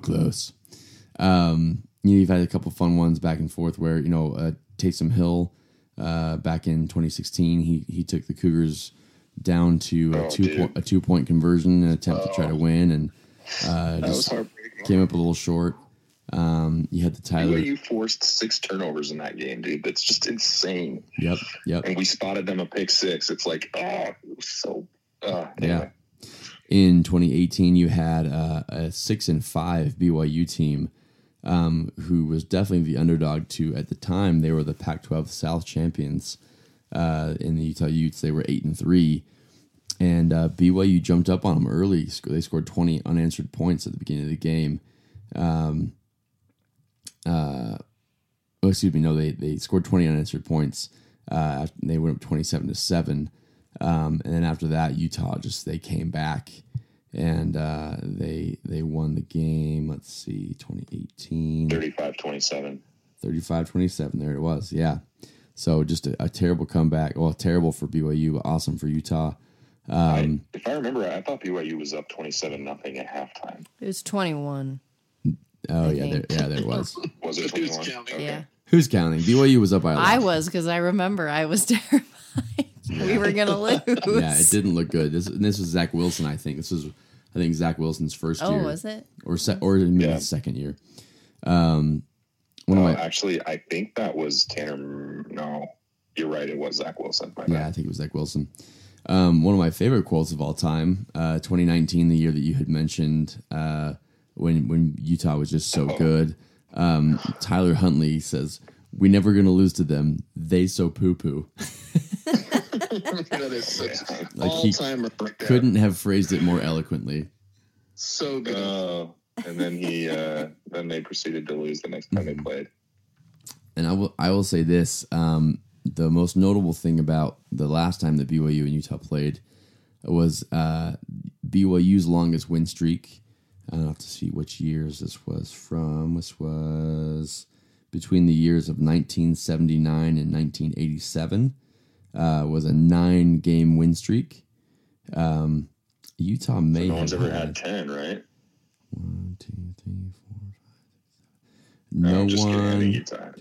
You've had a couple fun ones back and forth where, Taysom Hill, back in 2016, he took the Cougars down to a 2-point conversion, an attempt to try to win, and just came up a little short. You had the Tyler. You forced 6 turnovers in that game, dude. That's just insane. Yep. And we spotted them a pick 6. It's it was so. Anyway. Yeah. In 2018, you had a 6-5 BYU team, who was definitely the underdog to, at the time, they were the Pac-12 South champions. In the Utah Utes, they were 8-3. and BYU jumped up on them early. They scored 20 unanswered points at the beginning of the game. They scored 20 unanswered points. They went up 27-7, and then after that, Utah they came back and they won the game. Let's see, 2018, 35-27. 35-27. There it was. Yeah. So just a terrible comeback. Well, terrible for BYU, but awesome for Utah. If I remember, I thought BYU was up 27-0 at halftime. It was 21. Oh, I yeah, think. there it was. Was it 21? counting? Yeah. Who's counting? BYU was up by a lot. I was, because I remember I was terrified. We were going to lose. Yeah, it didn't look good. This was Zach Wilson, I think. This was, Zach Wilson's first year. Oh, was it? Or maybe his second year. Actually, I think that was Tanner. No, you're right. It was Zach Wilson. Yeah, I think it was Zach Wilson. One of my favorite quotes of all time, 2019, the year that you had mentioned, when Utah was just so good. Tyler Huntley says, "We never going to lose to them. They so poo-poo." That is such Like all-timer right there. couldn't have phrased it more eloquently. So good. And then then they proceeded to lose the next time they played. And I will say this: the most notable thing about the last time that BYU and Utah played was BYU's longest win streak. I'll have to see which years this was from. This was between the years of 1979 and 1987. Was a 9-game win streak. Utah may No have one's ever had 10, right? 1, 2, 3, 4, 5, 6, 7. No, No just one. kidding. I think Utah.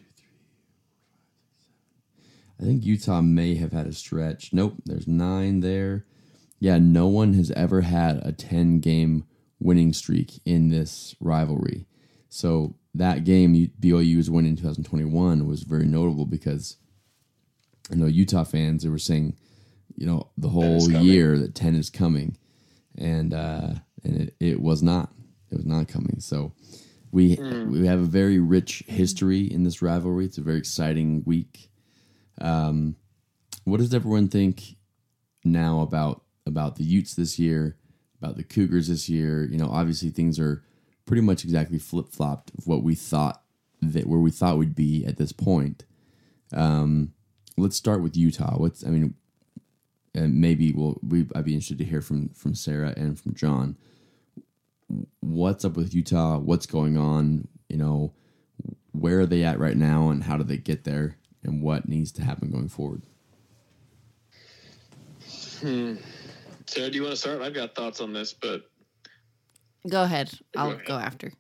I think Utah may have had a stretch. Nope, there's 9 there. Yeah, no one has ever had a 10-game winning streak in this rivalry. So that game BYU's win in 2021 was very notable because I know Utah fans, they were saying, the whole year that 10 is coming, and it was not. It was not coming. So we have a very rich history in this rivalry. It's a very exciting week. What does everyone think now about the Utes this year, about the Cougars this year? Obviously things are pretty much exactly flip-flopped of what we thought where we thought we'd be at this point. Let's start with Utah. And maybe I'd be interested to hear from Sarah and from John. What's up with Utah? What's going on? Where are they at right now, and how do they get there, and what needs to happen going forward? Sarah, do you want to start? I've got thoughts on this, but Go ahead. I'll go after.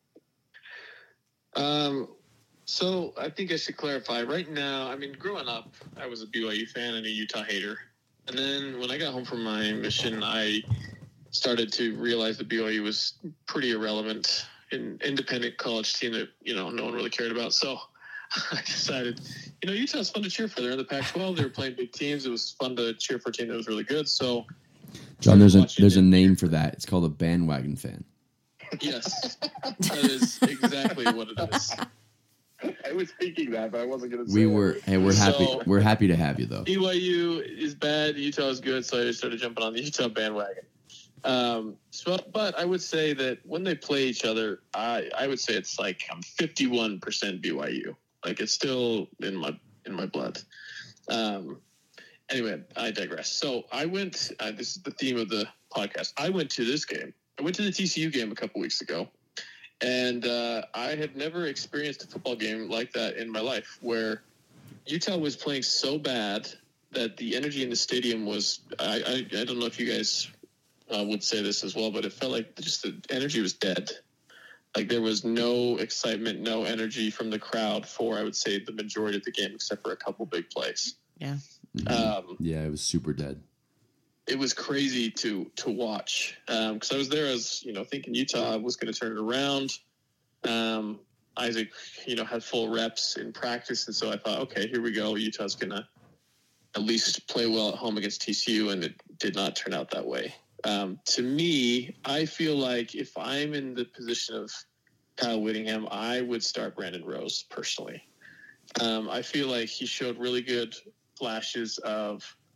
So I think I should clarify. Right now, growing up, I was a BYU fan and a Utah hater. And then when I got home from my mission, I started to realize that BYU was pretty irrelevant, an independent college team that, no one really cared about. So I decided, Utah's fun to cheer for. They're in the Pac-12. They were playing big teams. It was fun to cheer for a team that was really good. So, John, there's a name for that. It's called a bandwagon fan. Yes, that is exactly what it is. I was thinking that, but I wasn't going to say We're happy. We're happy to have you, though. BYU is bad. Utah is good. So I just started jumping on the Utah bandwagon. But I would say that when they play each other, I would say it's like I'm 51% BYU. Like it's still in my blood. Anyway, I digress. So I went. This is the theme of the podcast. I went to this game. I went to the TCU game a couple weeks ago. And I had never experienced a football game like that in my life, where Utah was playing so bad that the energy in the stadium was, I don't know if you guys would say this as well, but it felt like just the energy was dead. Like there was no excitement, no energy from the crowd for, I would say, the majority of the game, except for a couple big plays. Yeah. Yeah, it was super dead. It was crazy to watch because I was there as thinking Utah was going to turn it around. Isaac, had full reps in practice, and so I thought, okay, here we go. Utah's going to at least play well at home against TCU, and it did not turn out that way. To me, I feel like if I'm in the position of Kyle Whittingham, I would start Brandon Rose personally. I feel like he showed really good flashes of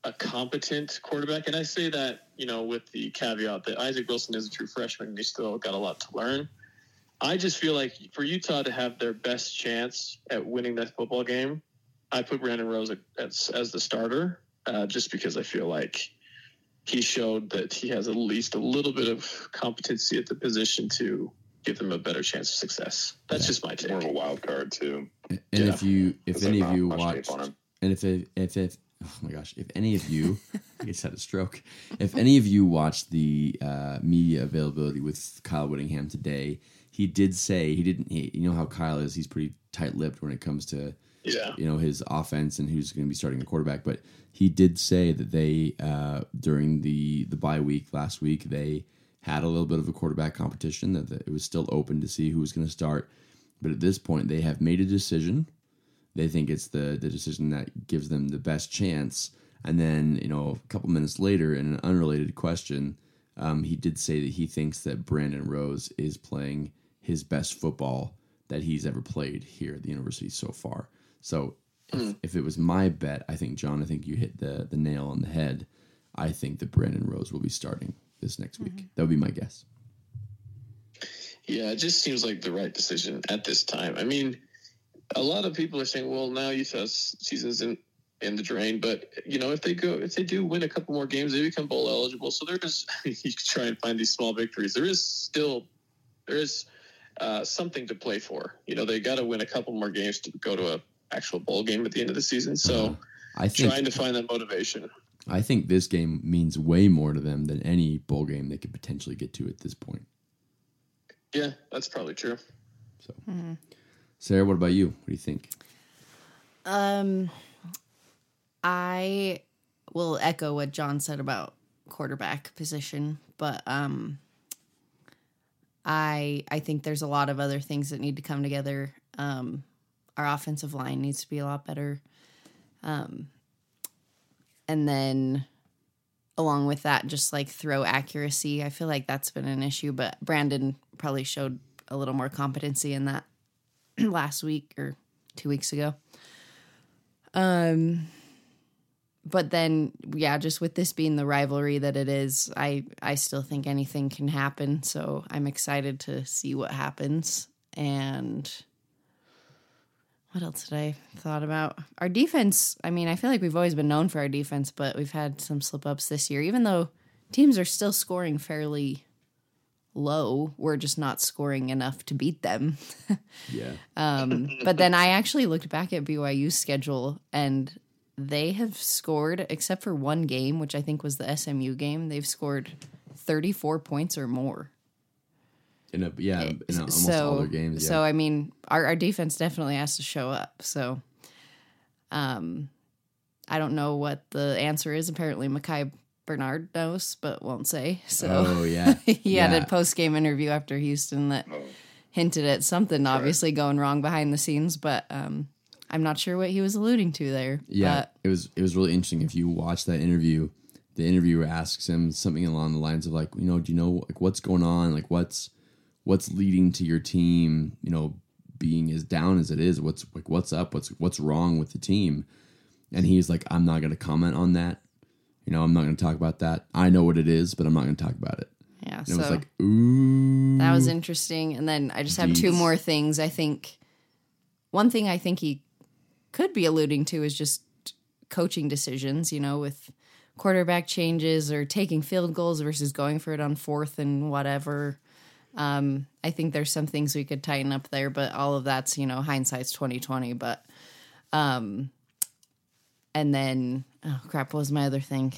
a competent quarterback. And I say that, with the caveat that Isaac Wilson is a true freshman and he's still got a lot to learn. I just feel like for Utah to have their best chance at winning that football game, I put Brandon Rose as the starter, just because I feel like he showed that he has at least a little bit of competency at the position to give them a better chance of success. That's just my take. More of a wild card too. And if any of you watched, and if oh my gosh, if any of you, I just had a stroke. If any of you watched the media availability with Kyle Whittingham today, he did say you know how Kyle is, he's pretty tight-lipped when it comes to his offense and who's going to be starting a quarterback. But he did say that they during the bye week last week, they had a little bit of a quarterback competition, that it was still open to see who was going to start. But at this point, they have made a decision. They think it's the decision that gives them the best chance. And then, a couple minutes later, in an unrelated question, he did say that he thinks that Brandon Rose is playing his best football that he's ever played here at the university so far. So if it was my bet, I think you hit the nail on the head. I think that Brandon Rose will be starting this next week. That would be my guess. Yeah, it just seems like the right decision at this time. I mean, a lot of people are saying, well, now Utah's season's in the drain, but if they do win a couple more games, they become bowl eligible. So you try and find these small victories. There is something to play for. They got to win a couple more games to go to a actual bowl game at the end of the season. So trying to find that motivation. I think this game means way more to them than any bowl game they could potentially get to at this point. Yeah, that's probably true. So, Sarah, what about you? What do you think? I will echo what John said about quarterback position, but I think there's a lot of other things that need to come together. Our offensive line needs to be a lot better. And then along with that, just like throw accuracy. I feel like that's been an issue, but Brandon probably showed a little more competency in that last week or 2 weeks ago. But then, just with this being the rivalry that it is, I still think anything can happen. So I'm excited to see what happens. And what else did I thought about? Our defense, I mean, I feel like we've always been known for our defense, but we've had some slip-ups this year. Even though teams are still scoring fairly low, we're just not scoring enough to beat them. Yeah. But then I actually looked back at BYU's schedule, and they have scored, except for one game, which I think was the SMU game, they've scored 34 points or more. In almost all their games. Yeah. So, I mean, our defense definitely has to show up. So, I don't know what the answer is. Apparently, Mekhi Bernard knows, but won't say. So, he had a post-game interview after Houston that hinted at something obviously going wrong behind the scenes, but I'm not sure what he was alluding to there. Yeah, it was really interesting. If you watch that interview, the interviewer asks him something along the lines of like, do you know like what's going on? Like what's leading to your team, being as down as it is? What's up? What's wrong with the team? And he's like, I'm not going to comment on that. I'm not going to talk about that. I know what it is, but I'm not going to talk about it. Yeah. And it was like, ooh. That was interesting. And then I just have two more things. I think one thing I think he could be alluding to is just coaching decisions, with quarterback changes or taking field goals versus going for it on fourth and whatever. I think there's some things we could tighten up there, but all of that's, hindsight's 2020. But, and then, oh crap, what was my other thing?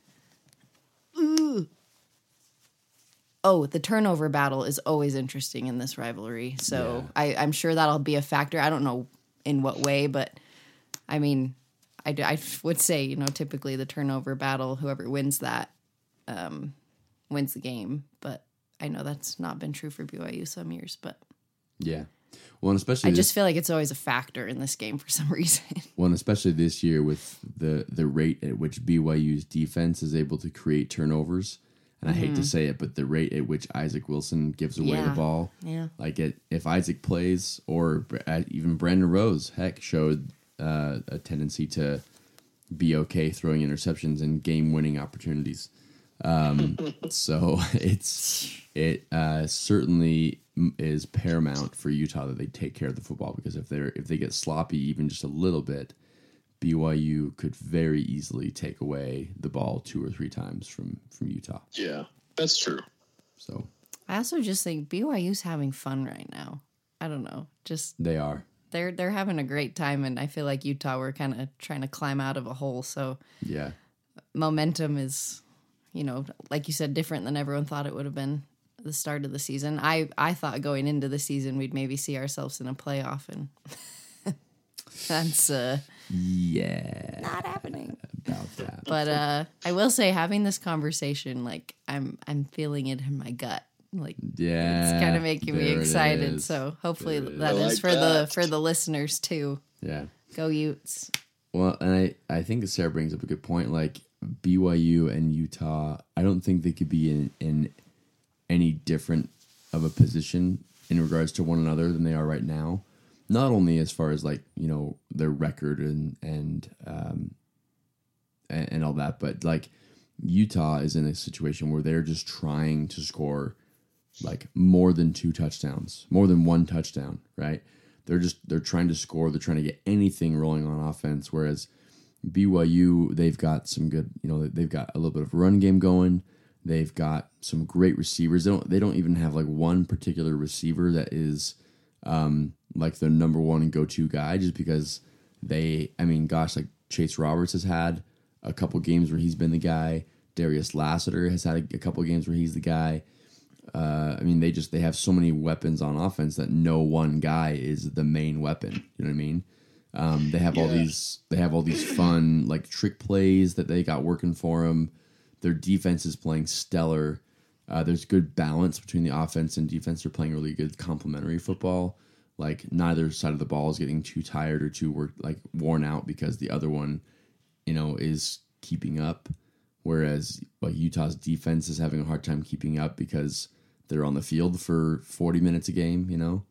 Ooh. Oh, the turnover battle is always interesting in this rivalry. So I'm sure that'll be a factor. I don't know in what way, but I mean, I would say, typically the turnover battle, whoever wins that, wins the game. But I know that's not been true for BYU some years, but yeah. Well, and especially I just feel like it's always a factor in this game for some reason. Well, and especially this year with the rate at which BYU's defense is able to create turnovers, and I hate to say it, but the rate at which Isaac Wilson gives away the ball, like if Isaac plays, or even Brandon Rose, showed a tendency to, be okay throwing interceptions and game-winning opportunities. So it certainly is paramount for Utah that they take care of the football, because if they get sloppy even just a little bit, BYU could very easily take away the ball 2 or 3 times from Utah. Yeah, that's true. So I also just think BYU's having fun right now. I don't know, just they are. They're having a great time, and I feel like Utah were kind of trying to climb out of a hole. So Yeah. momentum is, like you said, different than everyone thought it would have been at the start of the season. I thought going into the season we'd maybe see ourselves in a playoff, and that's not happening. About that. But I will say, having this conversation, like I'm feeling it in my gut. Like Yeah. it's kind of making me there it excited. is. So hopefully There it that is. is I like for the listeners too. Yeah. Go Utes. Well, and I think Sarah brings up a good point. Like BYU and Utah, I don't think they could be in any different of a position in regards to one another than they are right now. Not only as far as like, their record and all that, but like Utah is in a situation where they're just trying to score like more than 2 touchdowns, more than 1 touchdown, right? They're trying to score. They're trying to get anything rolling on offense. Whereas BYU, they've got some good, they've got a little bit of run game going. They've got some great receivers. They don't even have like one particular receiver that is like their number one and go-to guy, just because like Chase Roberts has had a couple games where he's been the guy. Darius Lassiter has had a couple games where he's the guy. They have so many weapons on offense that no one guy is the main weapon. You know what I mean? They have all these fun like trick plays that they got working for them. Their defense is playing stellar. There's good balance between the offense and defense. They're playing really good complementary football. Like neither side of the ball is getting too tired or too worn out because the other one, is keeping up. Whereas like Utah's defense is having a hard time keeping up because they're on the field for 40 minutes a game,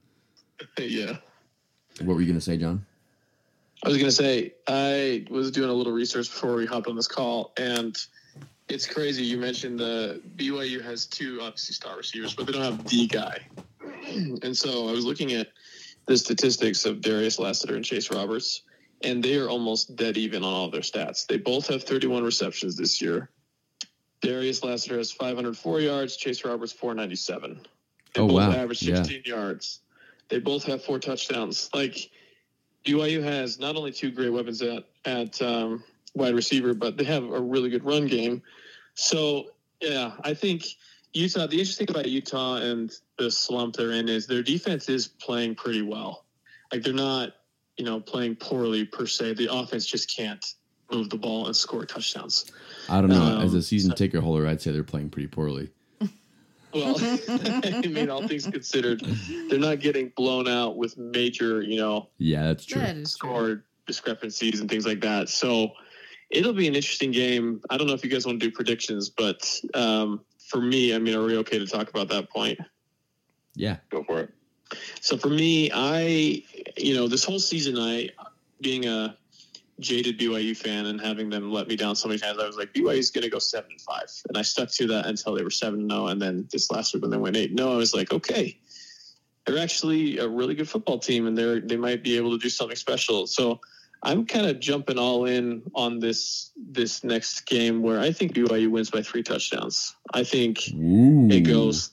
Yeah. What were you going to say, John? I was going to say, I was doing a little research before we hopped on this call, and it's crazy. You mentioned the BYU has 2 obviously star receivers, but they don't have the guy. And so I was looking at the statistics of Darius Lassiter and Chase Roberts, and they are almost dead even on all of their stats. They both have 31 receptions this year. Darius Lassiter has 504 yards, Chase Roberts 497. They both average 16 yards. They both have 4 touchdowns. Like, BYU has not only 2 great weapons at wide receiver, but they have a really good run game. So, yeah, I think Utah, the interesting thing about Utah and the slump they're in is their defense is playing pretty well. Like, they're not, playing poorly per se. The offense just can't move the ball and score touchdowns. I don't know. As a season ticket holder, I'd say they're playing pretty poorly. Well, all things considered, they're not getting blown out with major, Yeah, that's true. That is score true. discrepancies and things like that. So it'll be an interesting game. I don't know if you guys want to do predictions, but for me, are we okay to talk about that point? Yeah. Go for it. So for me, this whole season, being a jaded BYU fan and having them let me down so many times, I was like, BYU's going to go 7-5. And I stuck to that until they were 7-0. And then this last week when they went 8-0, I was like, okay, they're actually a really good football team and they might be able to do something special. So I'm kind of jumping all in on this next game where I think BYU wins by 3 touchdowns. I think it goes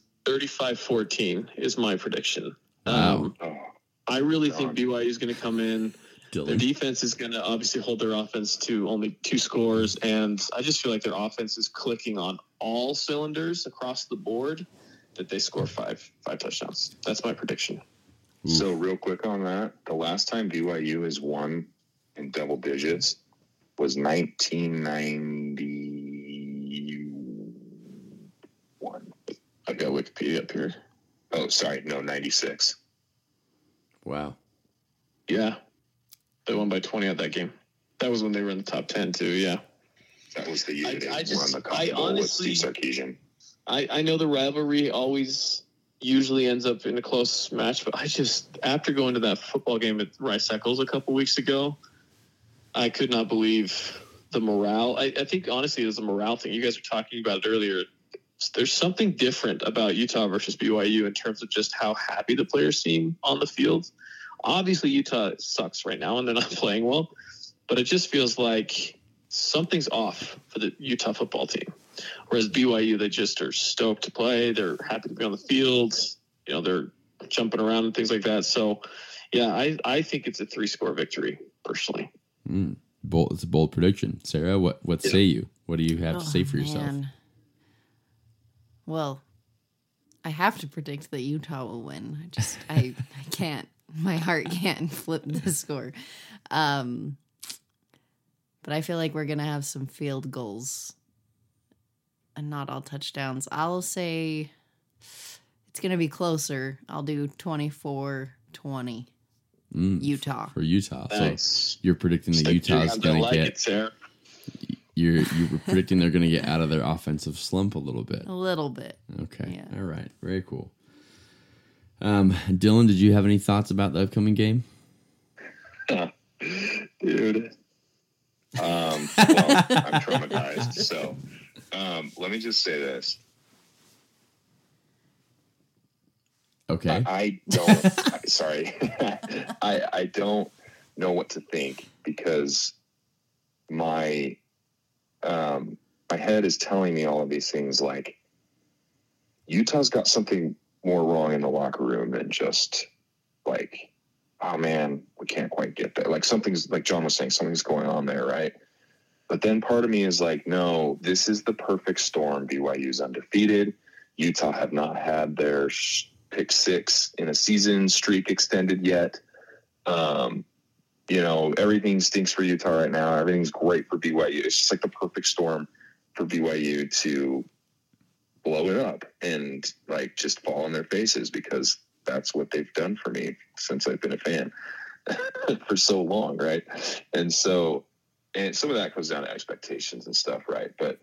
35-14 is my prediction. Wow. I really think BYU is going to come in. Dylan. Their defense is going to obviously hold their offense to only 2 scores, and I just feel like their offense is clicking on all cylinders across the board that they score 5 touchdowns. That's my prediction. So real quick on that, the last time BYU has won in double digits was 1991. I've got Wikipedia up here. Oh, sorry. No, 96. Wow. Yeah. They won by 20 at that game. That was when they were in the top 10 too, yeah. That was the year they won the I Cotton Bowl with honestly- Steve Sarkisian. I know the rivalry always usually ends up in a close match, but after going to that football game at Rice Eccles a couple weeks ago, I could not believe the morale. I think honestly, it was a morale thing. You guys were talking about it earlier. There's something different about Utah versus BYU in terms of just how happy the players seem on the field. Obviously, Utah sucks right now and they're not playing well, but it just feels like something's off for the Utah football team. Whereas BYU, they just are stoked to play. They're happy to be on the field. They're jumping around and things like that. So, yeah, I think it's a 3-score victory, personally. It's a bold prediction. Sarah, what say you? What do you have to say for yourself? Well, I have to predict that Utah will win. I can't. My heart can't flip the score. But I feel like we're going to have some field goals and not all touchdowns. I'll say it's going to be closer. I'll do 24-20 Utah. For Utah. Nice. So you're predicting that Utah's going to get... Sarah. You're predicting they're going to get out of their offensive slump a little bit. A little bit. Okay. Yeah. All right. Very cool. Dylan, did you have any thoughts about the upcoming game? Dude. Well, I'm traumatized. So let me just say this. Okay. I don't, sorry. I don't know what to think because my head is telling me all of these things like Utah's got something more wrong in the locker room than just like, oh man, we can't quite get there. Like something's, like John was saying, something's going on there, right? But then part of me is like, no, this is the perfect storm. BYU's undefeated. Utah have not had their pick 6 in a season streak extended yet. Everything stinks for Utah right now. Everything's great for BYU. It's just like the perfect storm for BYU to blow it up and like just fall on their faces because that's what they've done for me since I've been a fan for so long, right? And some of that comes down to expectations and stuff, right? But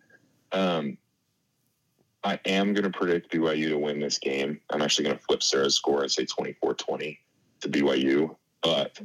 I am going to predict BYU to win this game. I'm actually going to flip Sarah's score and say 24-20 to BYU. But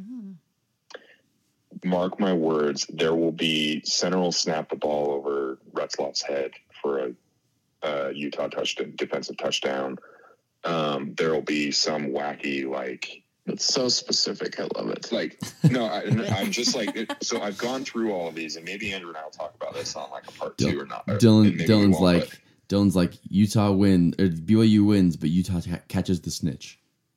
mark my words, there will be center will snap the ball over Retzloff's head for a Utah defensive touchdown. There will be some wacky like. It's so specific. I love it. Like, no, I'm just like, so I've gone through all of these, and maybe Andrew and I will talk about this on like a part 2 or not. Dylan's like Utah BYU wins, but Utah catches the snitch.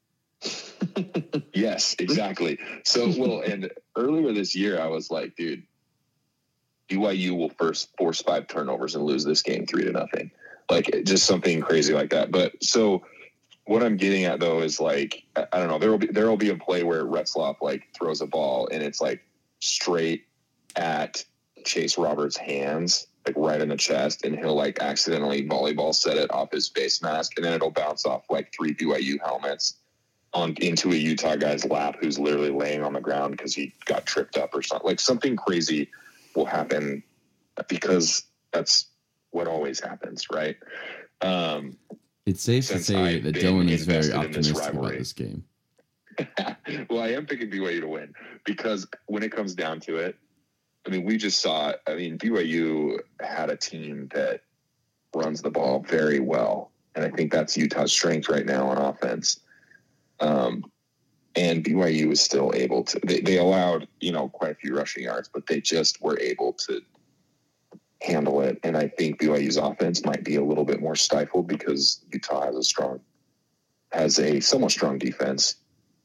Yes, exactly. So, and earlier this year, I was like, dude, BYU will first force 5 turnovers and lose this game 3-0. Like, just something crazy like that. But so what I'm getting at though is like, I don't know, there will be a play where Retzloff like throws a ball and it's like straight at Chase Roberts' hands, like right in the chest, and he'll like accidentally volleyball set it off his face mask, and then it'll bounce off like 3 BYU helmets into a Utah guy's lap who's literally laying on the ground because he got tripped up or something. Like something crazy will happen because that's what always happens, right? It's safe to say that Dylan is very optimistic about this game. Well, I am picking BYU to win because when it comes down to it, I mean, we just saw, BYU had a team that runs the ball very well. And I think that's Utah's strength right now on offense. And BYU was still able to, they allowed, quite a few rushing yards, but they just were able to handle it. And I think BYU's offense might be a little bit more stifled because Utah has a somewhat strong defense.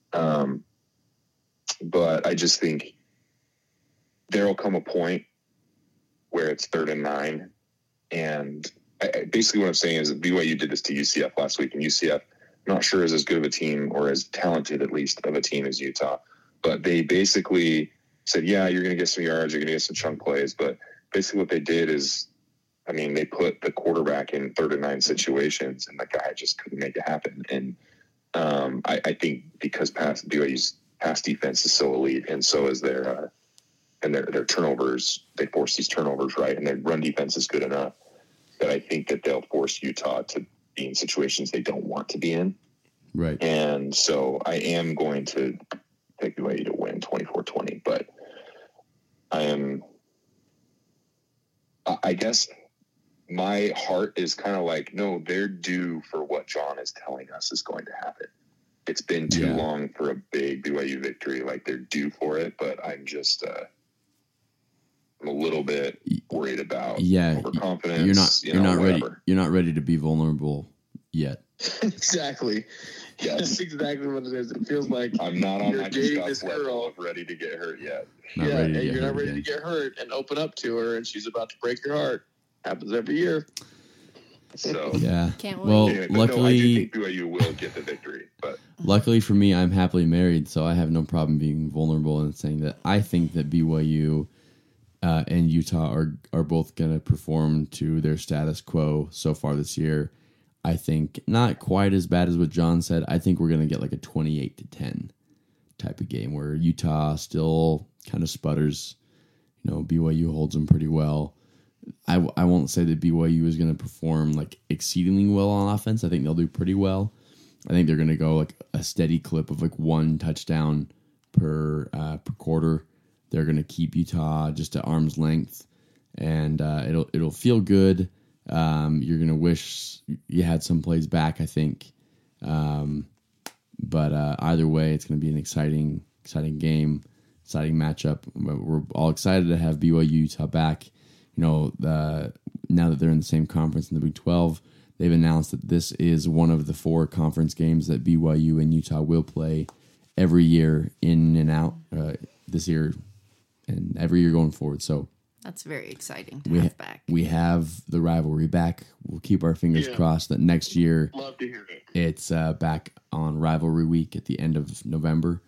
But I just think there'll come a point where it's 3rd and 9. And basically what I'm saying is that BYU did this to UCF last week, and UCF, I'm not sure is as good of a team or as talented, at least, of a team as Utah. But they basically said, yeah, you're going to get some yards, you're going to get some chunk plays. But basically what they did is, they put the quarterback in 3rd and 9 situations, and the guy just couldn't make it happen. And I think because BYU's pass defense is so elite, and so is their turnovers, they force these turnovers, right? And their run defense is good enough that I think that they'll force Utah to be in situations they don't want to be in. Right. And so I am going to pick BYU to win 24-20, but I am I guess my heart is kind of like, no, they're due for what John is telling us is going to happen. It's been too long for a big BYU victory. Like, they're due for it, but I'm just I'm a little bit worried about overconfidence. You're not ready. You're not ready to be vulnerable yet. Exactly. Yes. That's exactly what it is. It feels like I'm not on my dating this disgust level girl. of ready to get hurt yet. And you're not ready to get hurt and open up to her, and she's about to break your heart. Happens every year. So Can't wait. Well, anyway, luckily, I do think BYU will get the victory. But luckily for me, I'm happily married, so I have no problem being vulnerable and saying that I think that BYU and Utah are both going to perform to their status quo so far this year. I think not quite as bad as what John said. I think we're going to get like a 28-10 type of game where Utah still kind of sputters. You know, BYU holds them pretty well. I won't say that BYU is going to perform like exceedingly well on offense. I think they'll do pretty well. I think they're going to go like a steady clip of like one touchdown per quarter. They're going to keep Utah just at arm's length, and it'll feel good. You're going to wish you had some plays back, I think. But either way, it's going to be an exciting game, exciting matchup. We're all excited to have BYU Utah back. You know, now that they're in the same conference in the Big 12, they've announced that this is one of the 4 conference games that BYU and Utah will play every year in and out this year and every year going forward. So that's very exciting to have back. We have the rivalry back. We'll keep our fingers crossed that next year Love to hear it. It's back on rivalry week at the end of November.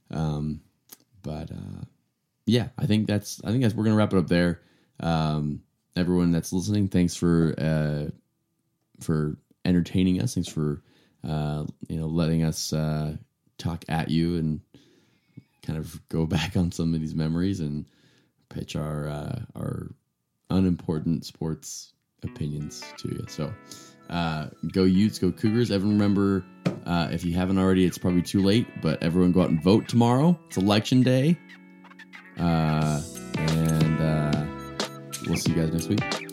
Yeah, I think that's we're gonna wrap it up there. Everyone that's listening, thanks for entertaining us. Thanks for letting us talk at you and kind of go back on some of these memories and pitch our unimportant sports opinions to you. So go Utes, go Cougars. Everyone remember, if you haven't already, it's probably too late, but everyone go out and vote tomorrow. It's election day. And we'll see you guys next week.